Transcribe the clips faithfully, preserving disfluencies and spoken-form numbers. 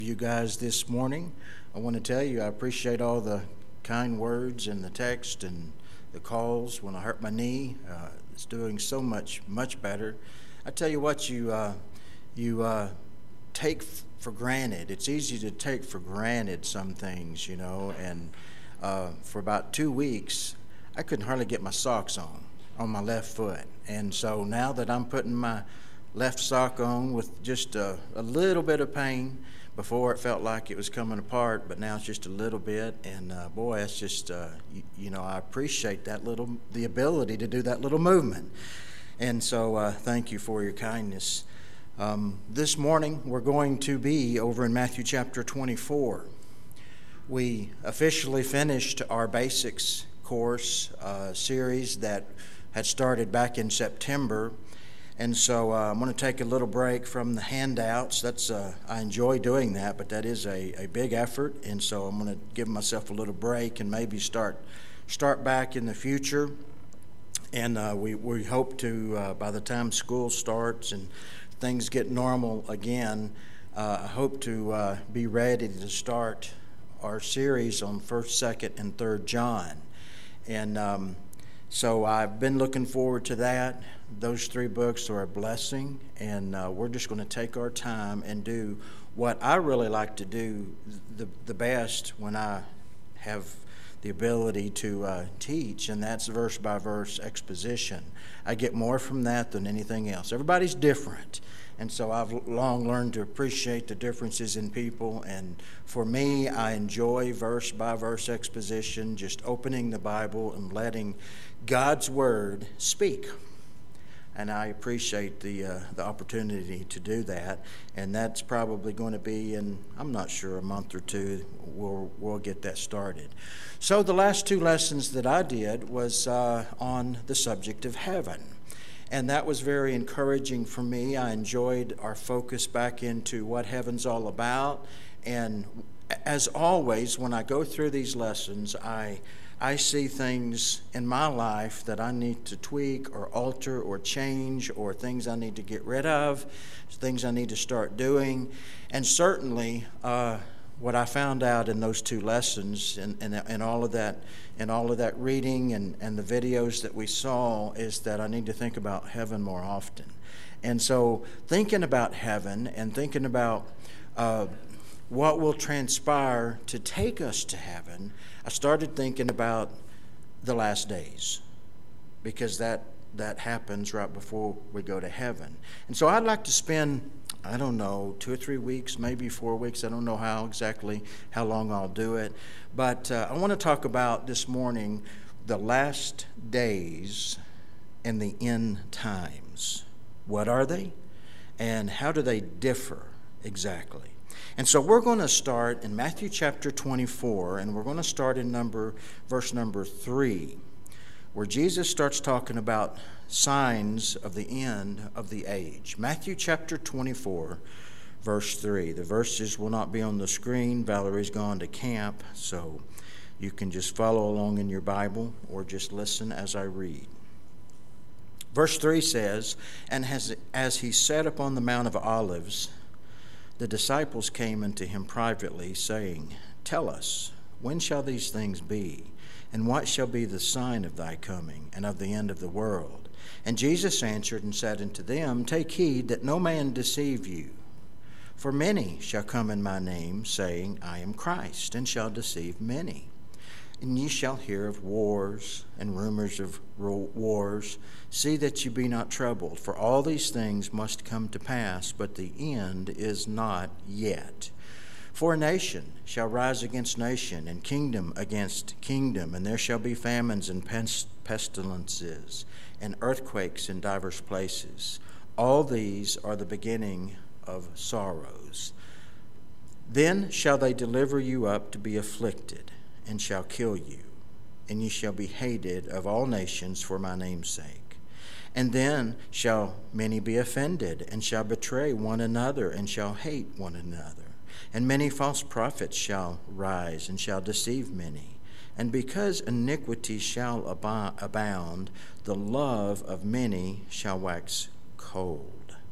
You guys this morning. I want to tell you I appreciate all the kind words and the text and the calls when I hurt my knee. Uh, it's doing so much, much better. I tell you what, you uh, you uh, take f- for granted. It's easy to take for granted some things, you know. And uh, for about two weeks, I couldn't hardly get my socks on on my left foot. And so now that I'm putting my left sock on with just a, a little bit of pain. Before it felt like it was coming apart, but now it's just a little bit. And uh, boy, it's just, uh, you, you know, I appreciate that little, the ability to do that little movement. And so uh, thank you for your kindness. Um, this morning, we're going to be over in Matthew chapter twenty-four. We officially finished our basics course uh, series that had started back in September. And so uh, I'm going to take a little break from the handouts. That's uh, I enjoy doing that, but that is a, a big effort. And so I'm going to give myself a little break and maybe start start back in the future. And uh, we, we hope to, uh, by the time school starts and things get normal again, uh, I hope to uh, be ready to start our series on first, second, and third John. And um, so I've been looking forward to that. Those three books are a blessing, and uh, we're just going to take our time and do what I really like to do the, the best when I have the ability to uh, teach, and that's verse-by-verse exposition. I get more from that than anything else. Everybody's different, and so I've long learned to appreciate the differences in people, and for me, I enjoy verse-by-verse exposition, just opening the Bible and letting God's Word speak. And I appreciate the uh, the opportunity to do that, and that's probably going to be in, I'm not sure, a month or two, we'll, we'll get that started. So the last two lessons that I did was uh, on the subject of heaven, and that was very encouraging for me. I enjoyed our focus back into what heaven's all about, and as always, when I go through these lessons, I I see things in my life that I need to tweak or alter or change, or things I need to get rid of, things I need to start doing. And certainly uh, what I found out in those two lessons and, and, and all of that and all of that reading and, and the videos that we saw is that I need to think about heaven more often. And so thinking about heaven and thinking about uh, what will transpire to take us to heaven, I started thinking about the last days, because that that happens right before we go to heaven. And so I'd like to spend, I don't know, two or three weeks, maybe four weeks. I don't know how exactly how long I'll do it. But uh, I want to talk about this morning the last days and the end times. What are they? And how do they differ exactly? And so we're going to start in Matthew chapter twenty-four, and we're going to start in number verse number three, where Jesus starts talking about signs of the end of the age. Matthew chapter twenty-four, verse three. The verses will not be on the screen. Valerie's gone to camp, so you can just follow along in your Bible or just listen as I read. Verse three says, "And as, as he sat upon the Mount of Olives, the disciples came unto him privately, saying, Tell us, when shall these things be? And what shall be the sign of thy coming, and of the end of the world? And Jesus answered and said unto them, Take heed that no man deceive you. For many shall come in my name, saying, I am Christ, and shall deceive many. And ye shall hear of wars and rumors of wars. See that ye be not troubled, for all these things must come to pass, but the end is not yet. For nation shall rise against nation, and kingdom against kingdom, and there shall be famines and pestilences, and earthquakes in divers places. All these are the beginning of sorrows. Then shall they deliver you up to be afflicted, and shall kill you, and ye shall be hated of all nations for my name's sake. And then shall many be offended, and shall betray one another, and shall hate one another. And many false prophets shall rise, and shall deceive many. And because iniquity shall abound, the love of many shall wax cold.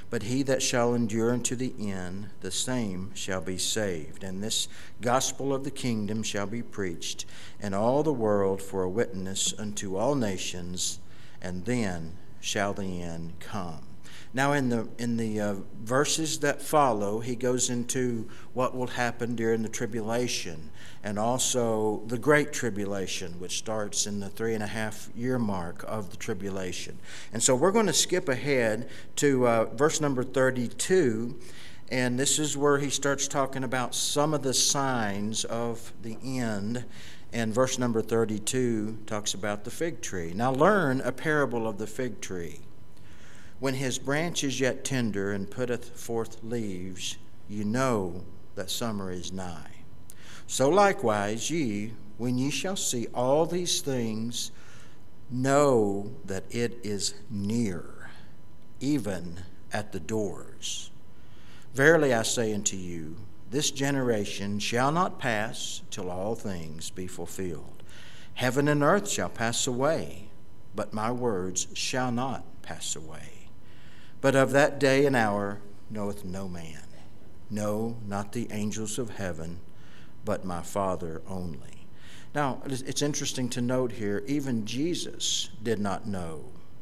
But he that shall endure unto the end, the same shall be saved. And this gospel of the kingdom shall be preached in all the world for a witness unto all nations, and then shall the end come. Now, in the in the uh, verses that follow, he goes into what will happen during the tribulation, and also the great tribulation, which starts in the three and a half year mark of the tribulation. And so we're going to skip ahead to uh, verse number thirty-two, and this is where he starts talking about some of the signs of the end. And verse number thirty-two talks about the fig tree. Now learn a parable of the fig tree. When his branch is yet tender and putteth forth leaves, you know that summer is nigh. So likewise ye, when ye shall see all these things, know that it is near, even at the doors. Verily I say unto you, this generation shall not pass till all things be fulfilled. Heaven and earth shall pass away, but my words shall not pass away. But of that day and hour knoweth no man, no, not the angels of heaven, but my Father only. Now, it's interesting to note here, even Jesus did not know.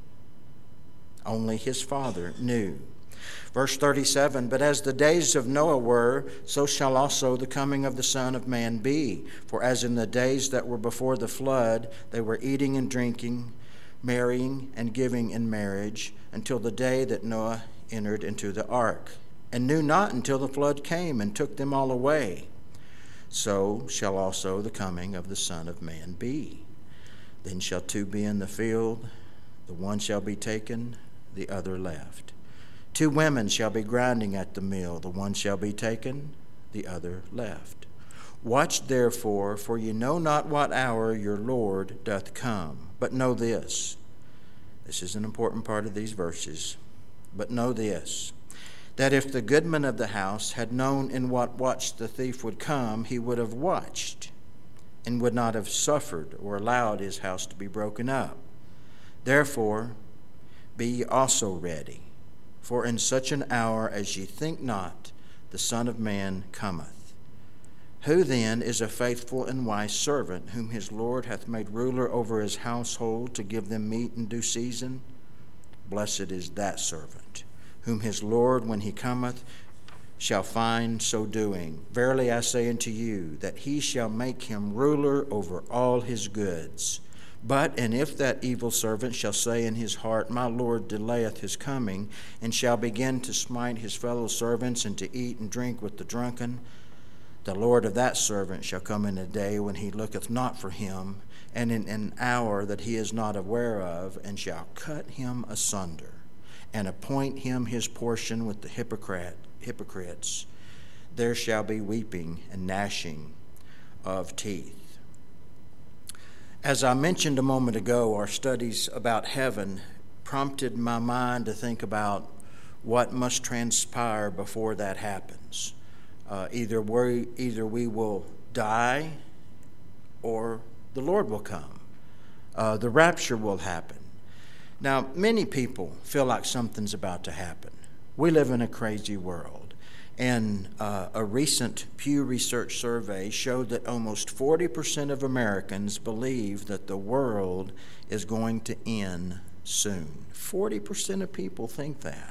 Only his Father knew. Verse thirty-seven, but as the days of Noah were, so shall also the coming of the Son of Man be. For as in the days that were before the flood, they were eating and drinking, marrying and giving in marriage, until the day that Noah entered into the ark, and knew not until the flood came and took them all away. So shall also the coming of the Son of Man be. Then shall two be in the field, the one shall be taken, the other left. Two women shall be grinding at the mill, the one shall be taken, the other left. Watch therefore, for ye know not what hour your Lord doth come. But know this, this is an important part of these verses, but know this, that if the goodman of the house had known in what watch the thief would come, he would have watched and would not have suffered or allowed his house to be broken up. Therefore, be ye also ready, for in such an hour as ye think not, the Son of Man cometh. Who then is a faithful and wise servant, whom his Lord hath made ruler over his household, to give them meat in due season? Blessed is that servant, whom his Lord, when he cometh, shall find so doing. Verily I say unto you, that he shall make him ruler over all his goods. But, and if that evil servant shall say in his heart, my Lord delayeth his coming, and shall begin to smite his fellow servants, and to eat and drink with the drunken, the Lord of that servant shall come in a day when he looketh not for him, and in an hour that he is not aware of, and shall cut him asunder, and appoint him his portion with the hypocrite, hypocrites. There shall be weeping and gnashing of teeth. As I mentioned a moment ago, our studies about heaven prompted my mind to think about what must transpire before that happens. Uh, either we either we will die, or the Lord will come. Uh, the rapture will happen. Now, many people feel like something's about to happen. We live in a crazy world, and uh, a recent Pew Research survey showed that almost forty percent of Americans believe that the world is going to end soon. forty percent of people think that.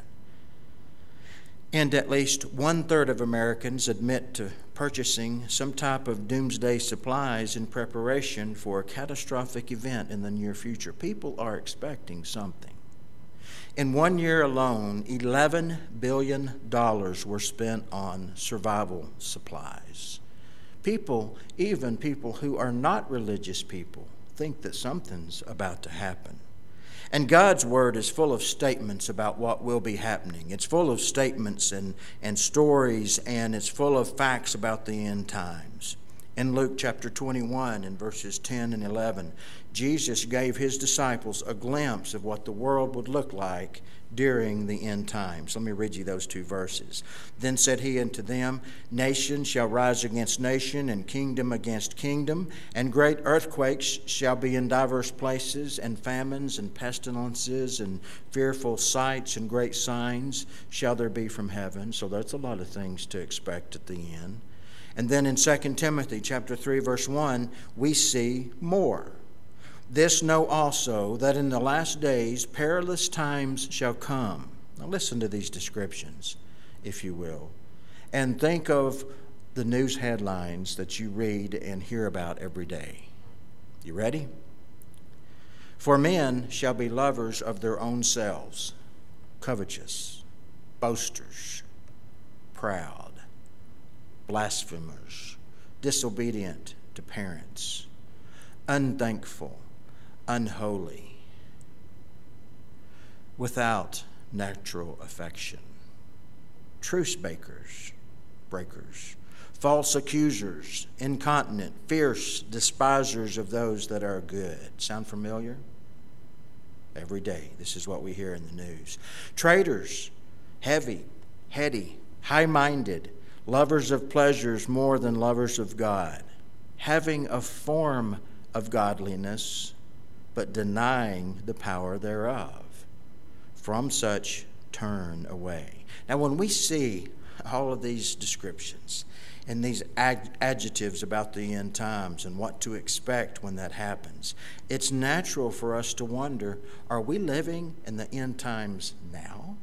And at least one-third of Americans admit to purchasing some type of doomsday supplies in preparation for a catastrophic event in the near future. People are expecting something. In one year alone, eleven billion dollars were spent on survival supplies. People, even people who are not religious people, think that something's about to happen. And God's Word is full of statements about what will be happening. It's full of statements and, and stories, and it's full of facts about the end times. In Luke chapter twenty-one, in verses ten and eleven, Jesus gave his disciples a glimpse of what the world would look like during the end times. Let me read you those two verses. Then said he unto them, Nation shall rise against nation, and kingdom against kingdom, and great earthquakes shall be in divers places, and famines and pestilences and fearful sights and great signs shall there be from heaven. So that's a lot of things to expect at the end. And then in Second Timothy chapter three, verse one, we see more. This know also, that in the last days perilous times shall come. Now listen to these descriptions, if you will, and think of the news headlines that you read and hear about every day. You ready? For men shall be lovers of their own selves, covetous, boasters, proud, blasphemers, disobedient to parents, unthankful, unholy, without natural affection, truce breakers, breakers, false accusers, incontinent, fierce, despisers of those that are good. Sound familiar? Every day, this is what we hear in the news. Traitors, heavy, heady, high-minded, lovers of pleasures more than lovers of God, having a form of godliness, but denying the power thereof. From such turn away. Now, when we see all of these descriptions and these ad- adjectives about the end times and what to expect when that happens, it's natural for us to wonder, are we living in the end times now?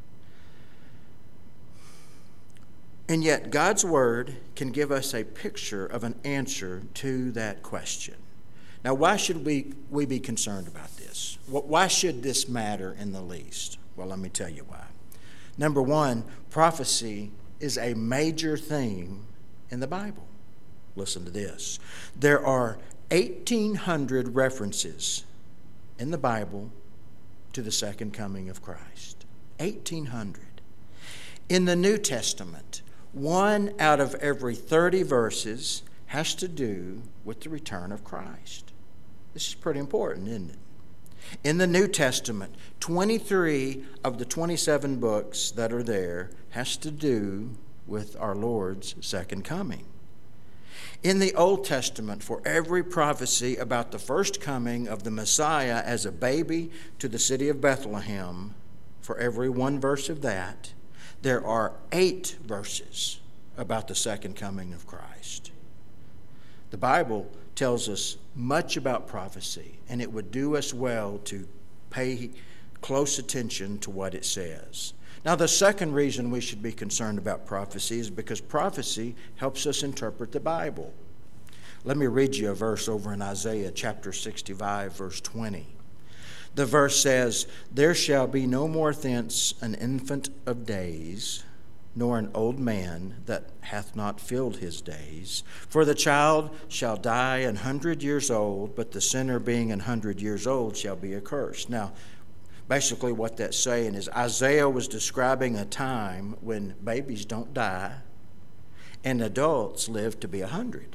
And yet, God's Word can give us a picture of an answer to that question. Now, why should we, we be concerned about this? Why should this matter in the least? Well, let me tell you why. Number one, prophecy is a major theme in the Bible. Listen to this. There are eighteen hundred references in the Bible to the second coming of Christ. eighteen hundred. In the New Testament, one out of every thirty verses has to do with the return of Christ. This is pretty important, isn't it? In the New Testament, twenty-three of the twenty-seven books that are there has to do with our Lord's second coming. In the Old Testament, for every prophecy about the first coming of the Messiah as a baby to the city of Bethlehem, for every one verse of that, there are eight verses about the second coming of Christ. The Bible tells us much about prophecy, and it would do us well to pay close attention to what it says. Now, the second reason we should be concerned about prophecy is because prophecy helps us interpret the Bible. Let me read you a verse over in Isaiah chapter sixty-five, verse twenty. The verse says, There shall be no more thence an infant of days, nor an old man that hath not filled his days. For the child shall die an hundred years old, but the sinner being an hundred years old shall be accursed. Now, basically what that's saying is Isaiah was describing a time when babies don't die and adults live to be a hundred.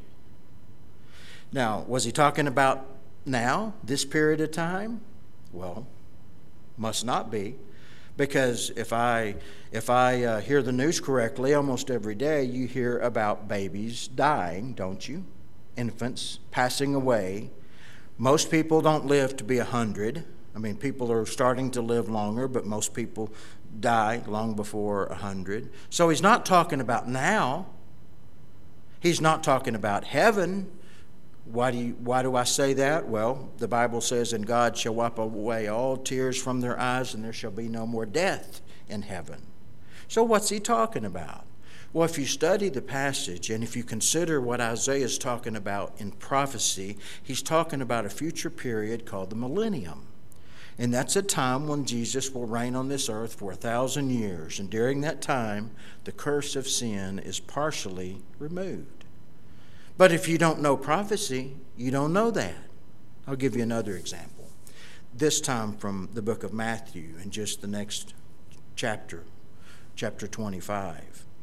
Now, was he talking about now, this period of time? Well, must not be, because if I if I uh, hear the news correctly, almost every day you hear about babies dying, don't you? Infants passing away. Most people don't live to be a hundred. I mean, people are starting to live longer, but most people die long before a hundred. So he's not talking about now. He's not talking about heaven. Why do you, why do I say that? Well, the Bible says, And God shall wipe away all tears from their eyes, and there shall be no more death in heaven. So what's he talking about? Well, if you study the passage, and if you consider what Isaiah is talking about in prophecy, he's talking about a future period called the millennium. And that's a time when Jesus will reign on this earth for a thousand years. And during that time, the curse of sin is partially removed. But if you don't know prophecy, you don't know that. I'll give you another example. This time from the book of Matthew in just the next chapter, chapter twenty-five.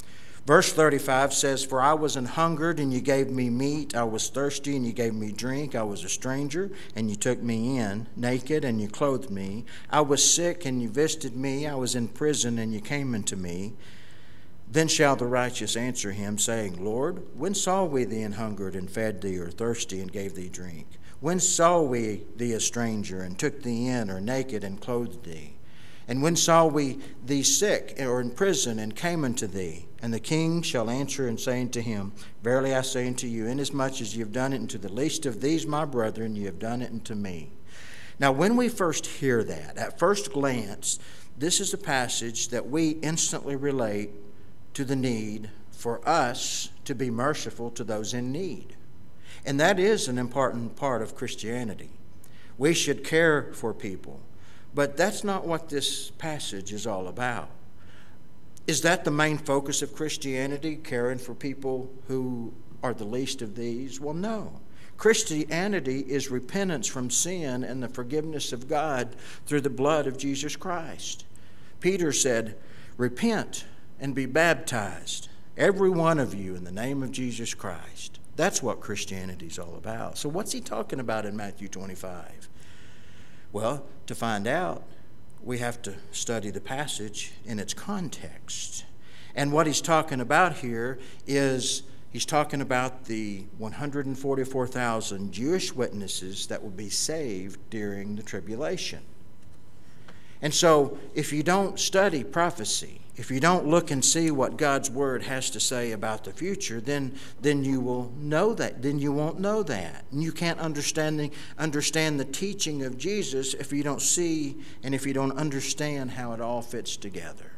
Verse thirty-five says, "For I was an hungered, and you gave me meat. I was thirsty, and you gave me drink. I was a stranger, and you took me in. Naked, and you clothed me. I was sick, and you visited me. I was in prison, and you came unto me." Then shall the righteous answer him, saying, "Lord, when saw we thee an hungered, and fed thee, or thirsty, and gave thee drink? When saw we thee a stranger, and took thee in, or naked, and clothed thee? And when saw we thee sick, or in prison, and came unto thee?" And the king shall answer and say unto him, "Verily I say unto you, inasmuch as ye have done it unto the least of these my brethren, ye have done it unto me." Now, when we first hear that, at first glance, this is a passage that we instantly relate to the need for us to be merciful to those in need. And that is an important part of Christianity. We should care for people. But that's not what this passage is all about. Is that the main focus of Christianity, caring for people who are the least of these? Well, no. Christianity is repentance from sin and the forgiveness of God through the blood of Jesus Christ. Peter said, "Repent and be baptized, every one of you, in the name of Jesus Christ." That's what Christianity is all about. So what's he talking about in Matthew twenty-five? Well, to find out, we have to study the passage in its context. And what he's talking about here is he's talking about the one hundred forty-four thousand Jewish witnesses that will be saved during the tribulation. And so if you don't study prophecy, if you don't look and see what God's word has to say about the future, then, then you will know that. Then you won't know that. And you can't understand the, understand the teaching of Jesus if you don't see and if you don't understand how it all fits together.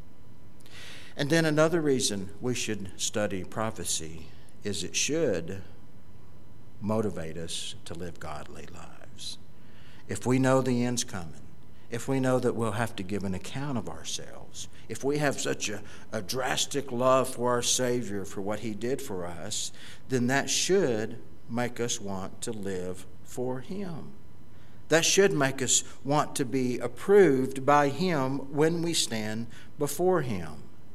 And then another reason we should study prophecy is it should motivate us to live godly lives. If we know the end's coming, if we know that we'll have to give an account of ourselves, if we have such a, a drastic love for our Savior, for what he did for us, then that should make us want to live for him. That should make us want to be approved by him when we stand before him.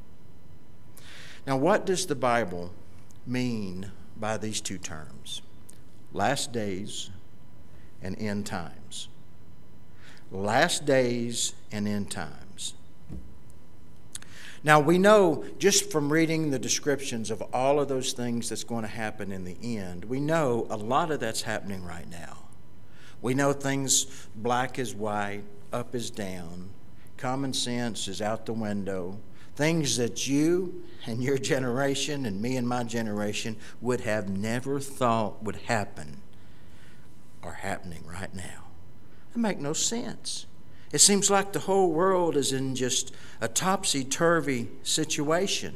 Now, what does the Bible mean by these two terms? Last days and end times. Last days and end times. Now, we know just from reading the descriptions of all of those things that's going to happen in the end, we know a lot of that's happening right now. We know things black is white, up is down, common sense is out the window. Things that you and your generation and me and my generation would have never thought would happen are happening right now. It makes no sense. It seems like the whole world is in just a topsy-turvy situation.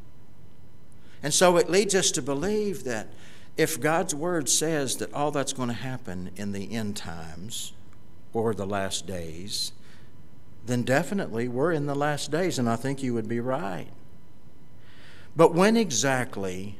And so it leads us to believe that if God's word says that all that's going to happen in the end times or the last days, then definitely we're in the last days, and I think you would be right. But when exactly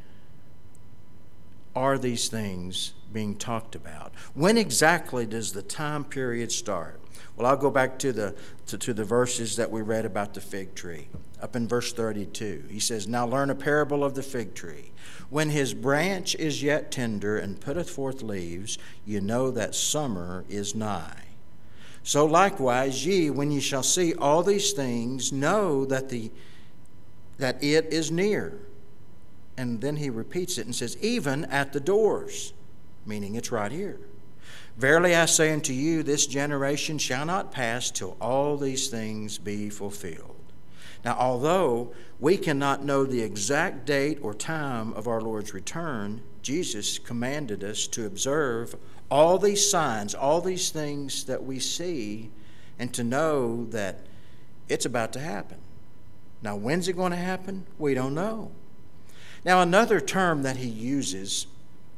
are these things being talked about? When exactly does the time period start? Well, I'll go back to the to, to the verses that we read about the fig tree. Up in verse thirty-two, he says, "Now learn a parable of the fig tree. When his branch is yet tender and putteth forth leaves, you know that summer is nigh. So likewise ye, when ye shall see all these things, know that the that it is near." And then he repeats it and says, "Even at the doors," meaning it's right here. "Verily I say unto you, this generation shall not pass till all these things be fulfilled." Now, although we cannot know the exact date or time of our Lord's return, Jesus commanded us to observe all these signs, all these things that we see, and to know that it's about to happen. Now, when's it going to happen? We don't know. Now, another term that he uses,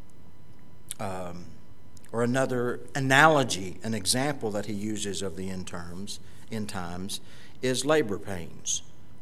um, or another analogy, an example that he uses of the end terms, end times, is labor pains.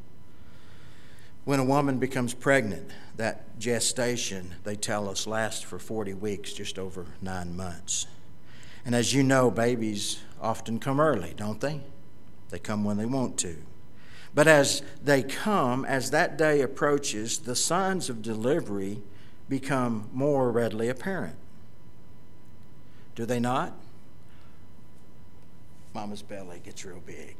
When a woman becomes pregnant, that gestation, they tell us, lasts for forty weeks, just over nine months. And as you know, babies often come early, don't they? They come when they want to. But as they come, as that day approaches, the signs of delivery become more readily apparent. Do they not? Mama's belly gets real big.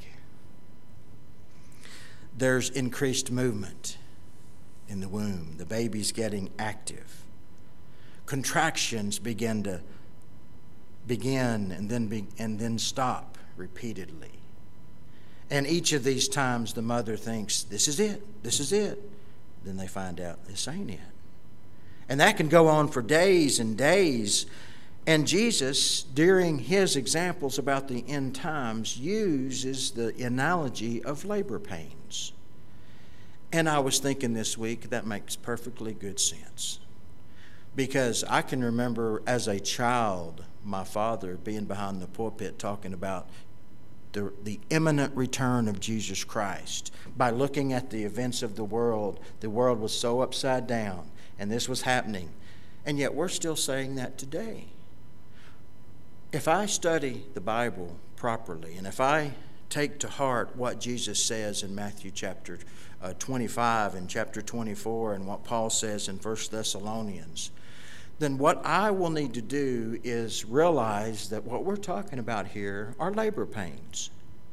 There's increased movement in the womb. The baby's getting active. Contractions begin to begin and then be, and then stop repeatedly. And each of these times the mother thinks, this is it, this is it. Then they find out this ain't it. And that can go on for days and days. And Jesus, during his examples about the end times, uses the analogy of labor pains. And I was thinking this week, that makes perfectly good sense. Because I can remember as a child, my father being behind the pulpit talking about the, the imminent return of Jesus Christ. By looking at the events of the world, the world was so upside down, and this was happening. And yet we're still saying that today. If I study the Bible properly, and if I take to heart what Jesus says in Matthew chapter uh, twenty-five and chapter twenty-four, and what Paul says in First Thessalonians, then what I will need to do is realize that what we're talking about here are labor pains.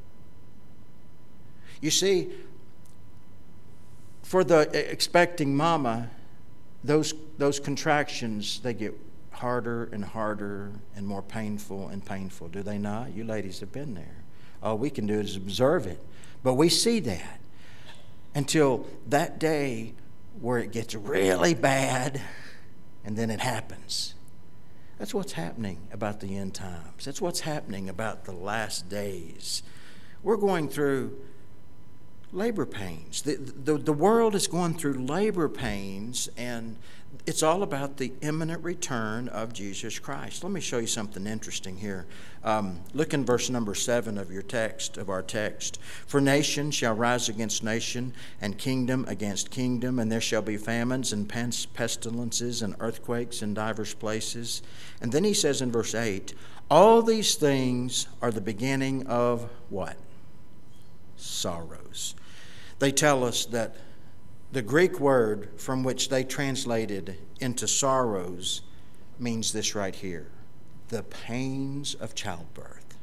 You see, for the expecting mama, those those contractions, they get harder and harder and more painful and painful, do they not? You ladies have been there. All we can do is observe it. But we see that until that day where it gets really bad and then it happens. That's what's happening about the end times. That's what's happening about the last days. We're going through labor pains. The, the, the world is going through labor pains, and it's all about the imminent return of Jesus Christ. Let me show you something interesting here. Um, look in verse number seven of your text, of our text. For nation shall rise against nation, and kingdom against kingdom, and there shall be famines and pestilences and earthquakes in divers places. And then he says in verse eight, all these things are the beginning of what? Sorrows. They tell us that the Greek word from which they translated into sorrows means this right here: the pains of childbirth.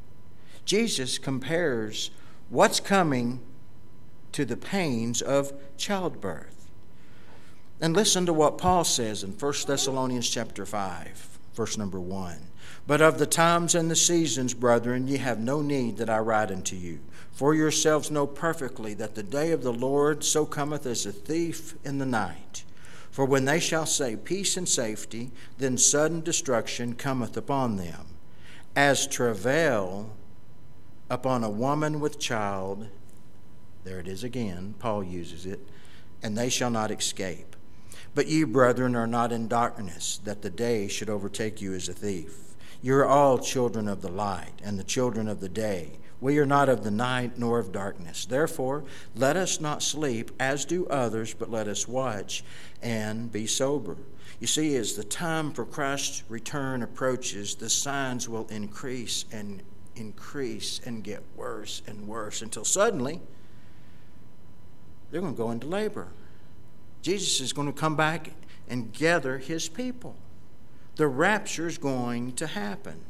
Jesus compares what's coming to the pains of childbirth. And listen to what Paul says in First Thessalonians chapter five, verse number one. But of the times and the seasons, brethren, ye have no need that I write unto you. For yourselves know perfectly that the day of the Lord so cometh as a thief in the night. For when they shall say peace and safety, then sudden destruction cometh upon them. As travail upon a woman with child, there it is again, Paul uses it, and they shall not escape. But ye, brethren, are not in darkness, that the day should overtake you as a thief. You are all children of the light and the children of the day. We are not of the night nor of darkness. Therefore, let us not sleep as do others, but let us watch and be sober. You see, as the time for Christ's return approaches, the signs will increase and increase and get worse and worse until suddenly they're going to go into labor. Jesus is going to come back and gather his people. The rapture is going to happen.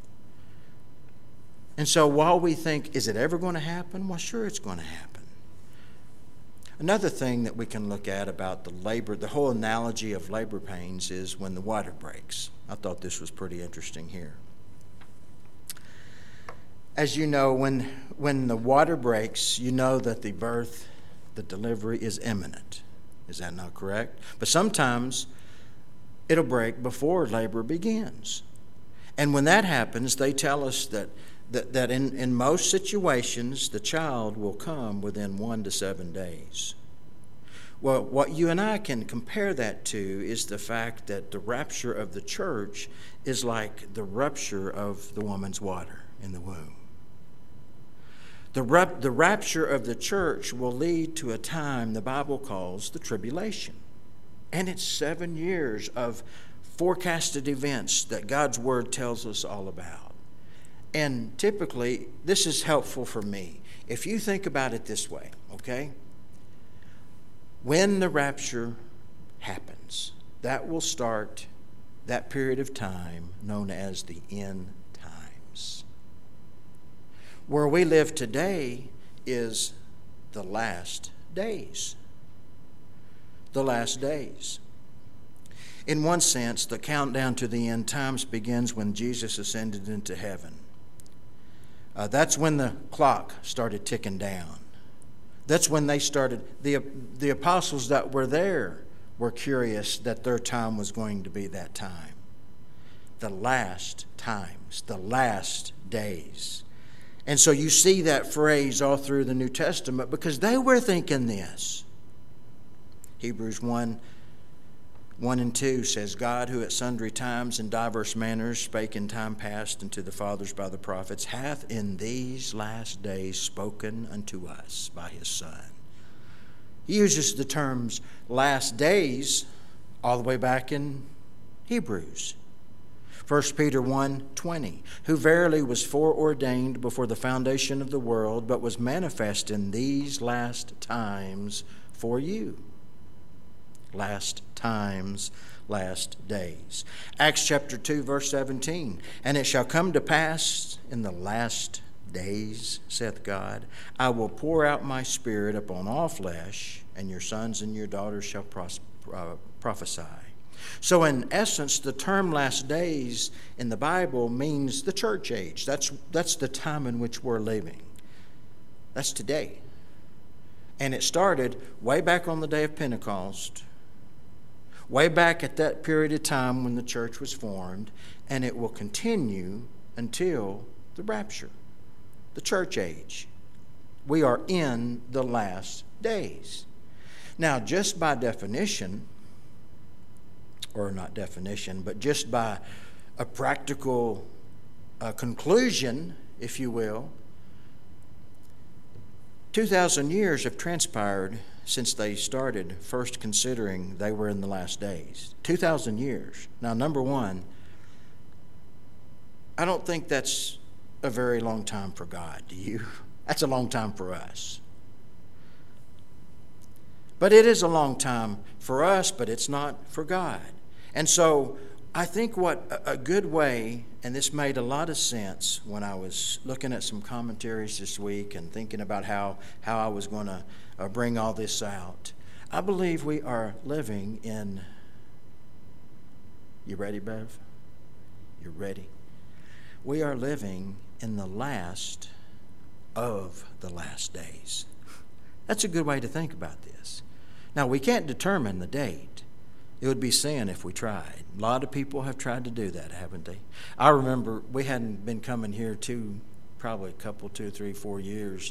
And so while we think, is it ever going to happen? Well, sure, it's going to happen. Another thing that we can look at about the labor, the whole analogy of labor pains, is when the water breaks. I thought this was pretty interesting here. As you know, when, when the water breaks, you know that the birth, the delivery is imminent. Is that not correct? But sometimes it'll break before labor begins. And when that happens, they tell us that that, that in, in most situations, the child will come within one to seven days. Well, what you and I can compare that to is the fact that the rapture of the church is like the rupture of the woman's water in the womb. The, rap- the rapture of the church will lead to a time the Bible calls the tribulation. And it's seven years of forecasted events that God's Word tells us all about. And typically, this is helpful for me. if you think about it this way, okay? When the rapture happens, that will start that period of time known as the end times. Where we live today is the last days. The last days. In one sense, the countdown to the end times begins when Jesus ascended into heaven. Uh, that's when the clock started ticking down. That's when they started, the, the apostles that were there were curious that their time was going to be that time. The last times, the last days. And so you see that phrase all through the New Testament because they were thinking this. Hebrews one, one and two says, God, who at sundry times and diverse manners spake in time past unto the fathers by the prophets, hath in these last days spoken unto us by his Son. He uses the terms last days all the way back in Hebrews. First Peter one twenty, who verily was foreordained before the foundation of the world, but was manifest in these last times for you. Last times, last days. Acts chapter two, verse seventeen, and it shall come to pass in the last days, saith God, I will pour out my spirit upon all flesh, and your sons and your daughters shall pros- uh, prophesy. So in essence, the term last days in the Bible means the church age. That's, that's the time in which we're living. That's today. And it started way back on the day of Pentecost, way back at that period of time when the church was formed, and it will continue until the rapture, the church age. We are in the last days. Now, just by definition, or not definition, but just by a practical uh, conclusion, if you will, two thousand years have transpired since they started first considering they were in the last days. two thousand years. Now, number one, I don't think that's a very long time for God, do you? That's a long time for us. But it is a long time for us, but it's not for God. And so I think what a good way, and this made a lot of sense when I was looking at some commentaries this week and thinking about how, how I was going to uh, bring all this out. I believe we are living in, you ready, Bev? You're ready? We are living in the last of the last days. That's a good way to think about this. Now, we can't determine the date. It would be sin if we tried. A lot of people have tried to do that, haven't they? I remember we hadn't been coming here two, probably a couple, two, three, four years.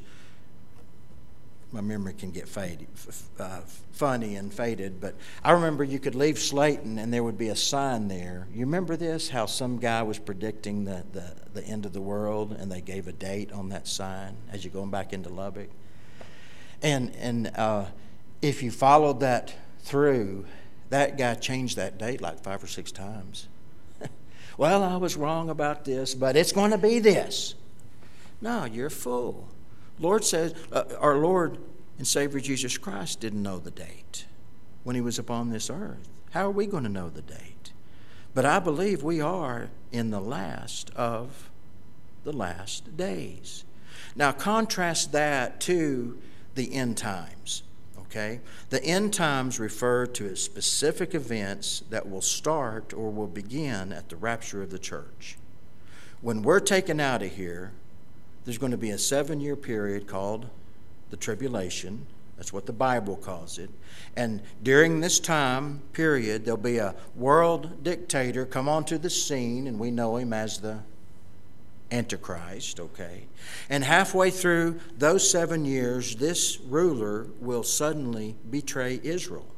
My memory can get faded, uh, funny and faded, but I remember you could leave Slayton and there would be a sign there. You remember this? How some guy was predicting the, the, the end of the world and they gave a date on that sign as you're going back into Lubbock. And, and uh, if you followed that through, that guy changed that date like five or six times. Well, I was wrong about this, but it's going to be this. No, you're a fool. Lord says, uh, our Lord and Savior Jesus Christ didn't know the date when he was upon this earth. How are we going to know the date? But I believe we are in the last of the last days. Now, contrast that to the end times. Okay? The end times refer to specific events that will start or will begin at the rapture of the church. When we're taken out of here, there's going to be a seven-year period called the tribulation. That's what the Bible calls it. And during this time period, there'll be a world dictator come onto the scene, and we know him as the Antichrist, okay? And halfway through those seven years, this ruler will suddenly betray Israel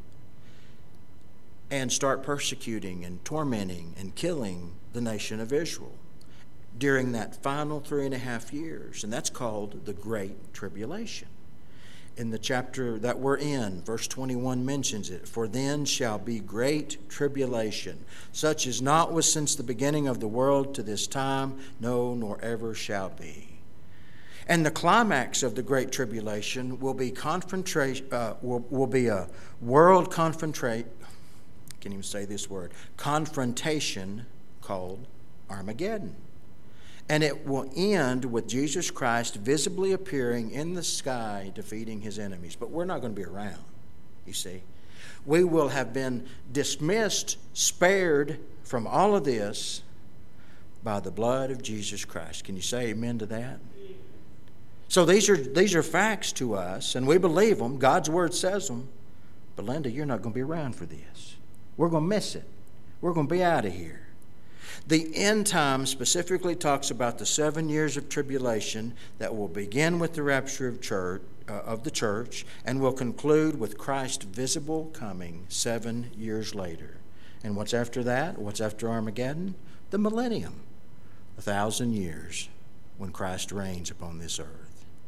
and start persecuting and tormenting and killing the nation of Israel during that final three and a half years. And that's called the Great Tribulation. In the chapter that we're in, verse twenty-one mentions it. For then shall be great tribulation, such as not was since the beginning of the world to this time, no, nor ever shall be. And the climax of the Great Tribulation will be confrontation, uh, will, will be a world confrontation, can't even say this word, confrontation called Armageddon. And it will end with Jesus Christ visibly appearing in the sky, defeating his enemies. But we're not going to be around, you see. We will have been dismissed, spared from all of this by the blood of Jesus Christ. Can you say amen to that? So these are these are facts to us, and we believe them. God's Word says them. But Linda, you're not going to be around for this. We're going to miss it. We're going to be out of here. The end time specifically talks about the seven years of tribulation that will begin with the rapture of church, uh, of the church, and will conclude with Christ's visible coming seven years later. And what's after that? What's after Armageddon? The millennium, a thousand years when Christ reigns upon this earth.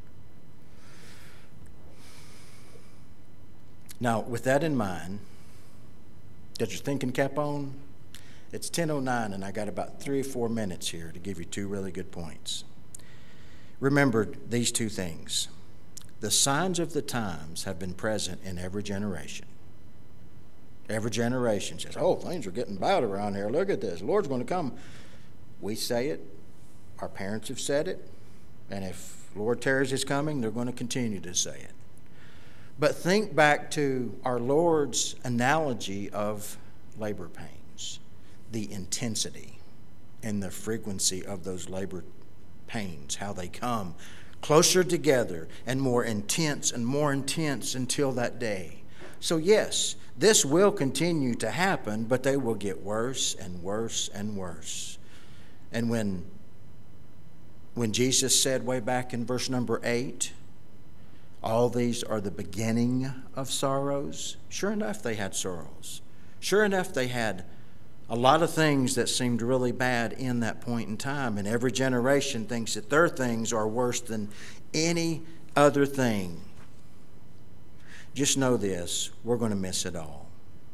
Now, with that in mind, got your thinking cap on? It's ten oh nine, and I got about three or four minutes here to give you two really good points. Remember these two things. The signs of the times have been present in every generation. Every generation says, oh, things are getting bad around here. Look at this. The Lord's going to come. We say it. Our parents have said it. And if the Lord tarries his coming, they're going to continue to say it. But think back to our Lord's analogy of labor pains, the intensity and the frequency of those labor pains, how they come closer together and more intense and more intense until that day. So yes, this will continue to happen, but they will get worse and worse and worse. And when, when Jesus said way back in verse number eight, all these are the beginning of sorrows. Sure enough, they had sorrows. Sure enough, they had a lot of things that seemed really bad in that point in time. And every generation thinks that their things are worse than any other thing. Just know this, we're going to miss it all.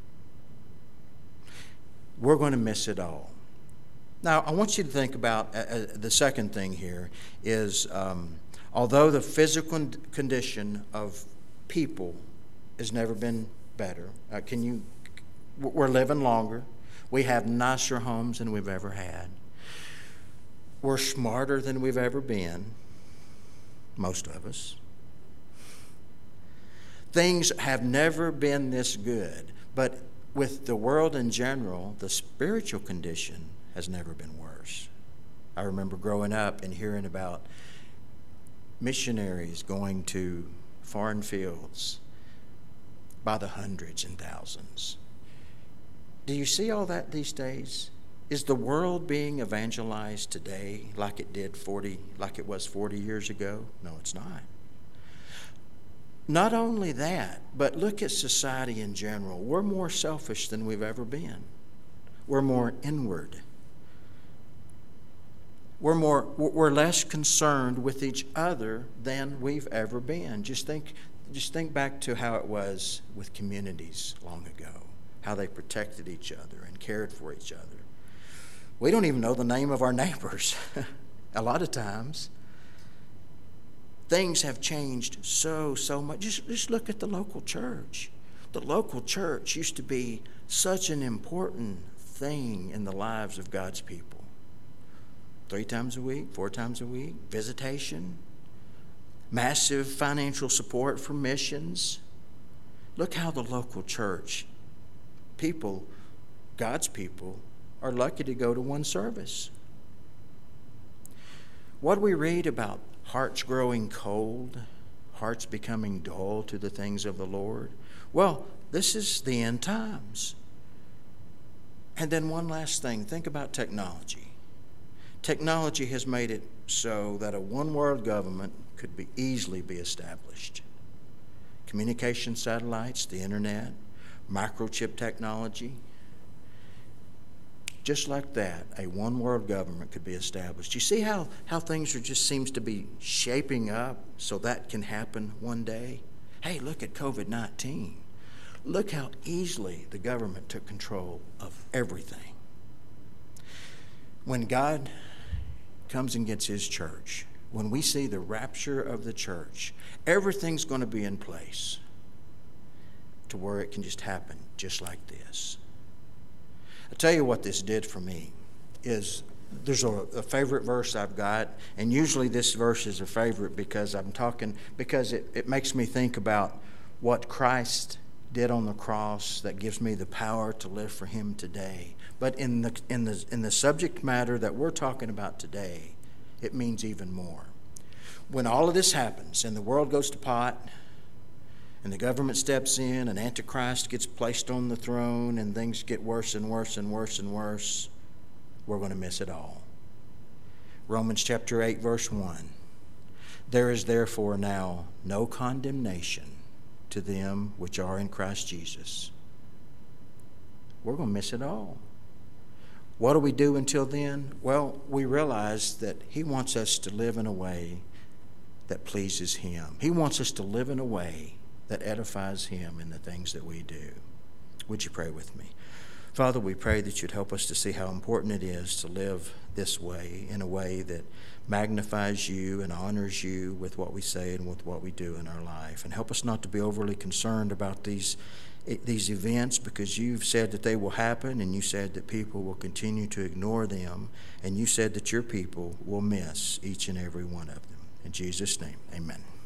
We're going to miss it all. Now, I want you to think about uh, the second thing here is... Um, Although the physical condition of people has never been better, uh, can you? We're living longer. We have nicer homes than we've ever had. We're smarter than we've ever been, most of us. Things have never been this good, but with the world in general, the spiritual condition has never been worse. I remember growing up and hearing about missionaries going to foreign fields by the hundreds and thousands. Do you see all that these days? Is the world being evangelized today like it did forty, like it was forty years ago? No, it's not. Not only that, but look at society in general. We're more selfish than we've ever been. We're more inward. We're more, we're less concerned with each other than we've ever been. Just think, just think back to how it was with communities long ago, how they protected each other and cared for each other. We don't even know the name of our neighbors a lot of times. Things have changed so, so much. Just, just look at the local church. The local church used to be such an important thing in the lives of God's people. Three times a week, four times a week, visitation, massive financial support for missions. Look how the local church, people, God's people, are lucky to go to one service. What do we read about hearts growing cold, hearts becoming dull to the things of the Lord? Well, this is the end times. And then one last thing, think about technology. Technology has made it so that a one-world government could be easily be established. Communication satellites, the internet, microchip technology. Just like that, a one-world government could be established. You see how, how things are just seems to be shaping up so that can happen one day? Hey, look at covid nineteen. Look how easily the government took control of everything. When God comes and gets his church, when we see the rapture of the church, everything's going to be in place to where it can just happen just like this. I'll tell you what this did for me is there's a, a favorite verse I've got, and usually this verse is a favorite because I'm talking, because it, it makes me think about what Christ did on the cross that gives me the power to live for him today. But in the in the in the subject matter that we're talking about today, it means even more. When all of this happens and the world goes to pot and the government steps in and Antichrist gets placed on the throne and things get worse and worse and worse and worse, we're going to miss it all. Romans chapter eight, verse one. There is therefore now no condemnation to them which are in Christ Jesus. We're going to miss it all. What do we do until then? Well, we realize that he wants us to live in a way that pleases him. He wants us to live in a way that edifies him in the things that we do. Would you pray with me? Father, we pray that you'd help us to see how important it is to live this way, in a way that magnifies you and honors you with what we say and with what we do in our life. And help us not to be overly concerned about these these events, because you've said that they will happen, and you said that people will continue to ignore them, and you said that your people will miss each and every one of them. In Jesus' name, amen.